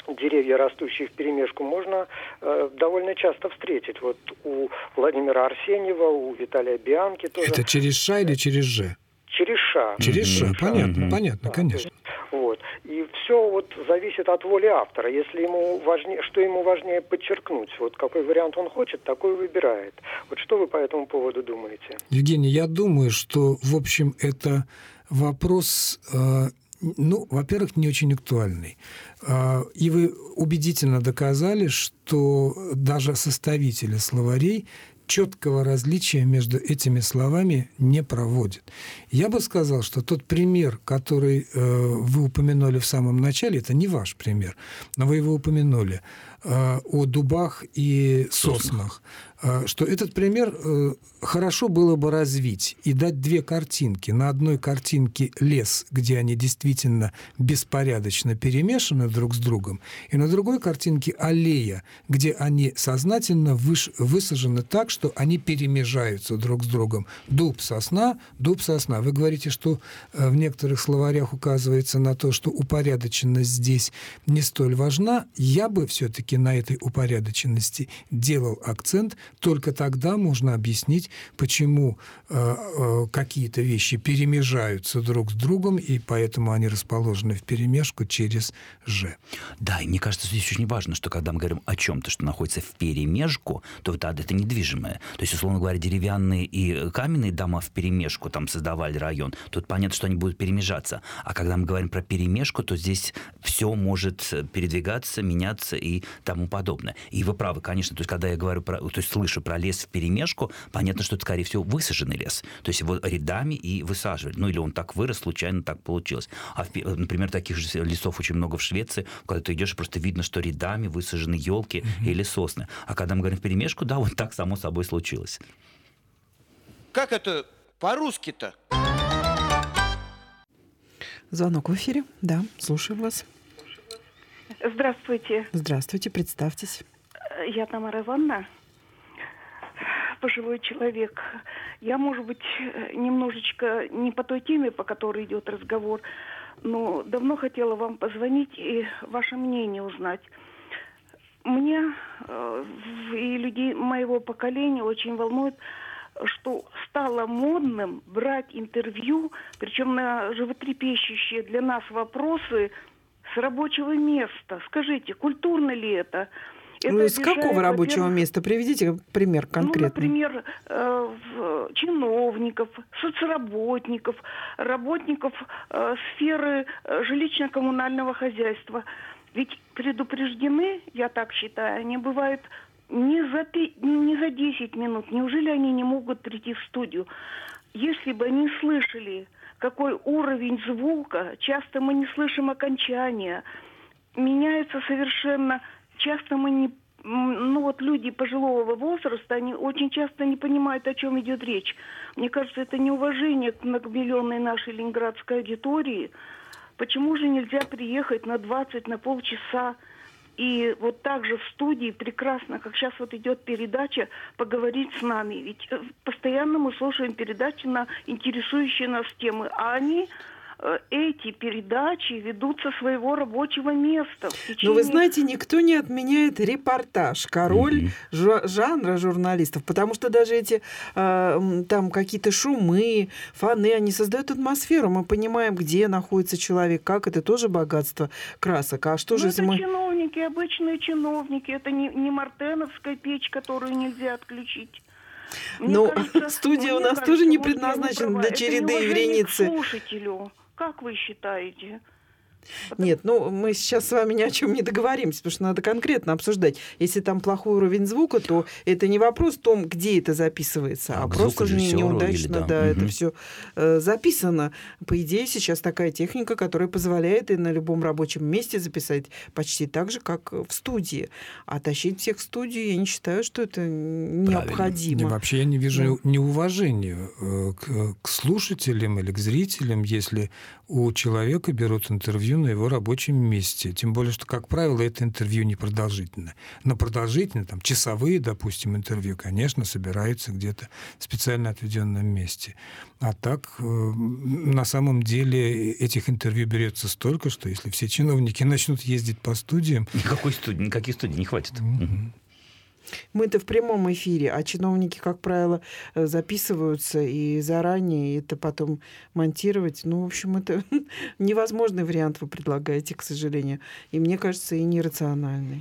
деревья, растущие вперемешку, можно э, довольно часто встретить. Вот у Владимира Арсеньева, у Виталия Бианки тоже. Это через «ша» или через «ж»? Через «ша». Через «ша», понятно, понятно, Да, конечно. Вот. И все вот зависит от воли автора. Если ему важнее, что ему важнее подчеркнуть, вот какой вариант он хочет, такой выбирает. Вот что вы по этому поводу думаете? Евгений, я думаю, что, в общем, это вопрос, э, ну, во-первых, не очень актуальный. Э, и вы убедительно доказали, что даже составители словарей четкого различия между этими словами не проводят. Я бы сказал, что тот пример, который э, вы упомянули в самом начале, это не ваш пример, но вы его упомянули, э, о дубах и соснах, э, что этот пример э, хорошо было бы развить и дать две картинки. На одной картинке лес, где они действительно беспорядочно перемешаны друг с другом, и на другой картинке аллея, где они сознательно выш- высажены так, что они перемежаются друг с другом. Дуб, сосна, дуб, сосна. Вы говорите, что в некоторых словарях указывается на то, что упорядоченность здесь не столь важна. Я бы все-таки на этой упорядоченности делал акцент. Только тогда можно объяснить, почему э, э, какие-то вещи перемежаются друг с другом, и поэтому они расположены вперемешку через «ж». Да, и мне кажется, здесь очень важно, что когда мы говорим о чем-то, что находится вперемешку, то тогда это недвижимое. То есть, условно говоря, деревянные и каменные дома вперемешку там создавали район, тут понятно, что они будут перемежаться. А когда мы говорим про перемешку, то здесь все может передвигаться, меняться и тому подобное. И вы правы, конечно, то есть, когда я говорю про, то есть, слышу про лес вперемешку, понятно, что это, скорее всего, высаженный лес. То есть его рядами и высаживали. Ну, или он так вырос, случайно так получилось. А, например, таких же лесов очень много в Швеции, когда ты идешь, просто видно, что рядами высажены елки mm-hmm. или сосны. А когда мы говорим вперемешку, да, вот так само собой случилось. Как это по-русски-то? Звонок в эфире. Да, слушаем вас. Здравствуйте. Здравствуйте, представьтесь. Я Тамара Ивановна, пожилой человек. Я, может быть, немножечко не по той теме, по которой идет разговор, но давно хотела вам позвонить и ваше мнение узнать. Мне э, и людей моего поколения очень волнует, что стало модным брать интервью, причем на животрепещущие для нас вопросы с рабочего места. Скажите, культурно ли это? Ну, это с какого рабочего места? Приведите пример конкретный. Ну, например, э, чиновников, соцработников, работников э, сферы жилищно-коммунального хозяйства. Ведь предупреждены, я так считаю, они бывают не за, не за десять минут. Неужели они не могут прийти в студию? Если бы они слышали, какой уровень звука, часто мы не слышим окончания, меняется совершенно... Часто мы не... Ну вот люди пожилого возраста, они очень часто не понимают, о чем идет речь. Мне кажется, это неуважение к многомиллионной нашей ленинградской аудитории. Почему же нельзя приехать на двадцать, на полчаса и вот так же в студии прекрасно, как сейчас вот идет передача, поговорить с нами? Ведь постоянно мы слушаем передачи на интересующие нас темы, а они... эти передачи ведут со своего рабочего места. В течение... Но вы знаете, никто не отменяет репортаж, король mm-hmm. жанра журналистов, потому что даже эти э, там какие-то шумы, фоны, они создают атмосферу. Мы понимаем, где находится человек, как это тоже богатство красок. А что ну, же, это если мы... чиновники, обычные чиновники, это не, не мартеновская печь, которую нельзя отключить. Ну, студия у нас кажется, тоже не предназначена для череды и вереницы. Слушателю. Как вы считаете? Нет, ну мы сейчас с вами ни о чем не договоримся, потому что надо конкретно обсуждать. Если там плохой уровень звука, то это не вопрос в том, где это записывается, а, а просто не, неудачно, или, да, да угу. это все э, записано. По идее, сейчас такая техника, которая позволяет и на любом рабочем месте записать почти так же, как в студии. А тащить всех в студию, я не считаю, что это необходимо. И вообще я не вижу да. неуважения к, к слушателям или к зрителям, если у человека берут интервью интервью на его рабочем месте. Тем более, что, как правило, это интервью не продолжительное. Но продолжительное, там, часовые, допустим, интервью, конечно, собираются где-то в специально отведенном месте. А так, э, на самом деле, этих интервью берется столько, что если все чиновники начнут ездить по студиям... Никакой студии, никаких студий не хватит. Mm-hmm. Мы-то в прямом эфире, а чиновники, как правило, записываются и заранее это потом монтировать. Ну, в общем, это невозможный вариант вы предлагаете, к сожалению. И мне кажется, и нерациональный.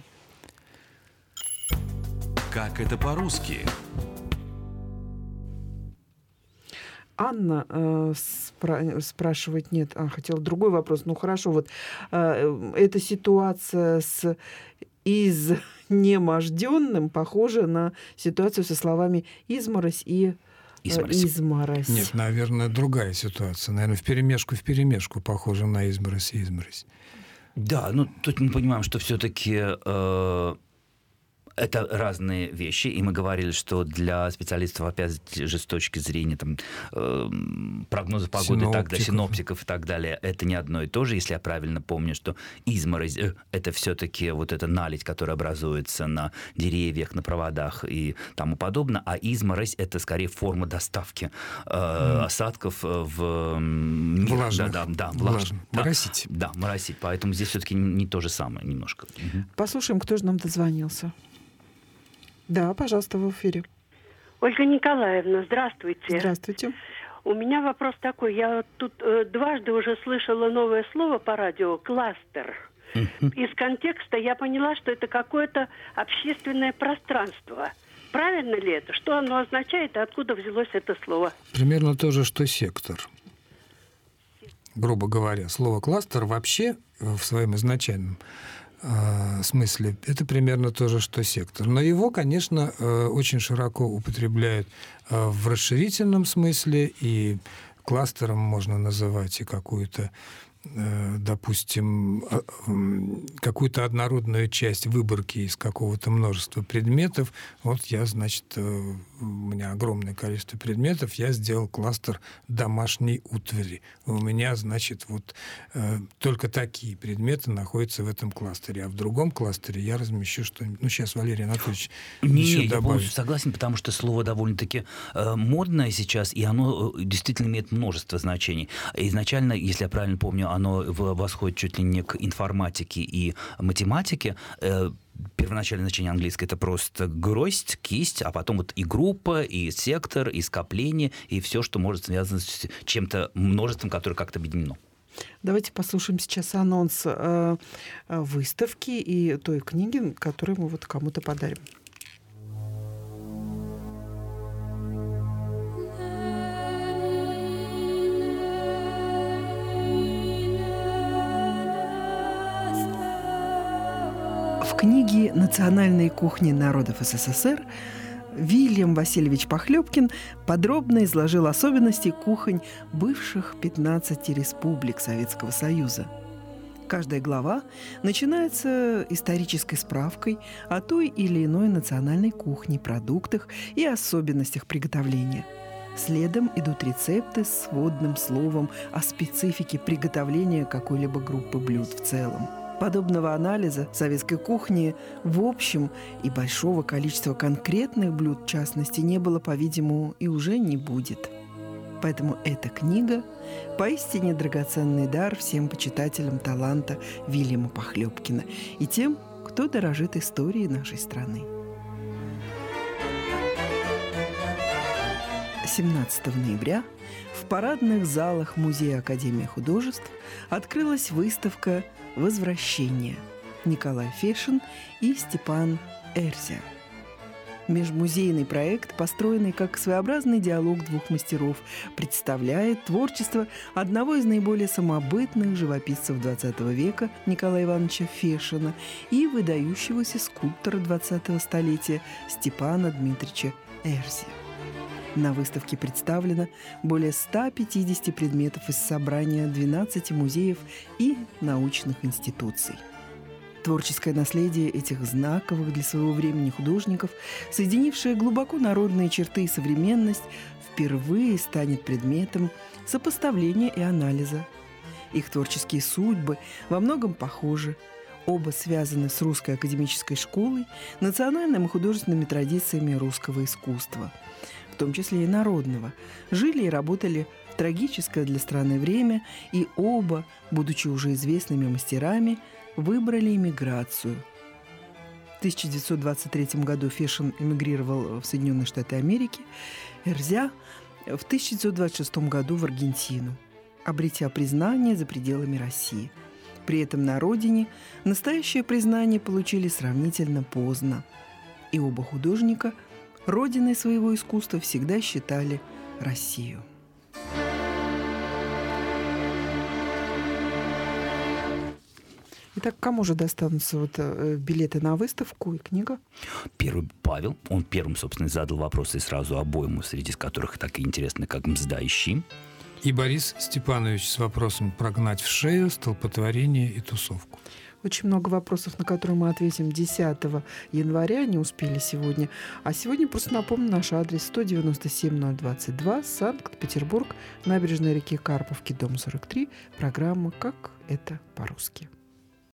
Как это по-русски? Анна э, спра- спрашивает, нет, а, хотела другой вопрос. Ну, хорошо, вот э, эта ситуация с изнеможденным похожа на ситуацию со словами «изморозь» и изморозь. изморозь. Нет, наверное, другая ситуация. Наверное, вперемешку вперемешку похожа на изморозь и изморозь. Да, ну тут мы понимаем, что все-таки э, это разные вещи, и мы говорили, что для специалистов, опять же, с точки зрения там, э, прогноза погоды, так, да, синоптиков и так далее, это не одно и то же, если я правильно помню, что изморозь э, — это все-таки вот эта наледь, которая образуется на деревьях, на проводах и тому подобное, а изморозь — это скорее форма доставки э, mm. осадков в... Влажных. Да, да, да, влажных. Да, моросить. Да, моросить, поэтому здесь все-таки не то же самое немножко. Угу. Послушаем, кто же нам дозвонился. Да, пожалуйста, в эфире. Ольга Николаевна, здравствуйте. Здравствуйте. У меня вопрос такой. Я тут э, дважды уже слышала новое слово по радио «кластер». Uh-huh. Из контекста я поняла, что это какое-то общественное пространство. Правильно ли это? Что оно означает и откуда взялось это слово? Примерно то же, что сектор. Грубо говоря, слово «кластер» вообще в своем изначальном в смысле, это примерно то же, что сектор. Но его, конечно, очень широко употребляют в расширительном смысле, и кластером можно называть и какую-то, допустим, какую-то однородную часть выборки из какого-то множества предметов. Вот я, значит, у меня огромное количество предметов, я сделал кластер домашней утвари. У меня, значит, вот только такие предметы находятся в этом кластере, а в другом кластере я размещу что-нибудь. Ну, сейчас Валерий Анатольевич не, еще я добавит. полностью согласен, потому что слово довольно-таки э, модное сейчас, и оно действительно имеет множество значений. Изначально, если я правильно помню, оно восходит чуть ли не к информатике и математике. Первоначальное значение английское — это просто гроздь, кисть, а потом вот и группа, и сектор, и скопление, и все, что может связано с чем-то множеством, которое как-то объединено. Давайте послушаем сейчас анонс э, выставки и той книги, которую мы вот кому-то подарим. В книге «Национальные кухни народов СССР» Вильям Васильевич Похлебкин подробно изложил особенности кухонь бывших пятнадцати республик Советского Союза. Каждая глава начинается исторической справкой о той или иной национальной кухне, продуктах и особенностях приготовления. Следом идут рецепты с сводным словом о специфике приготовления какой-либо группы блюд в целом. Подобного анализа советской кухни в общем и большого количества конкретных блюд, в частности, не было, по-видимому, и уже не будет. Поэтому эта книга – поистине драгоценный дар всем почитателям таланта Вильяма Похлебкина и тем, кто дорожит историей нашей страны. семнадцатого ноября в парадных залах Музея Академии художеств открылась выставка «Возвращение» Николай Фешин и Степан Эрзя. Межмузейный проект, построенный как своеобразный диалог двух мастеров, представляет творчество одного из наиболее самобытных живописцев двадцатого века Николая Ивановича Фешина и выдающегося скульптора двадцатого столетия Степана Дмитриевича Эрзя. На выставке представлено более ста пятидесяти предметов из собрания двенадцати музеев и научных институций. Творческое наследие этих знаковых для своего времени художников, соединившее глубоко народные черты и современность, впервые станет предметом сопоставления и анализа. Их творческие судьбы во многом похожи. Оба связаны с русской академической школой, национальными и художественными традициями русского искусства, в том числе и народного. Жили и работали в трагическое для страны время, и оба, будучи уже известными мастерами, выбрали эмиграцию. В тысяча девятьсот двадцать третьем году Фешин эмигрировал в Соединенные Штаты Америки, Эрзя в тысяча девятьсот двадцать шестом году в Аргентину, обретя признание за пределами России. При этом на родине настоящее признание получили сравнительно поздно. И оба художника родиной своего искусства всегда считали Россию. Итак, кому же достанутся вот э, билеты на выставку и книга? Первый Павел. Он первым, собственно, задал вопросы сразу обоим, среди которых так и интересны, как «Мзда, ищи». И Борис Степанович с вопросом «Прогнать в шею», «Столпотворение» и «Тусовку». Очень много вопросов, на которые мы ответим десятого января, не успели сегодня. А сегодня просто напомню наш адрес: сто девяносто семь ноль двадцать два, Санкт-Петербург, набережная реки Карповки, дом сорок три. Программа «Как это по-русски».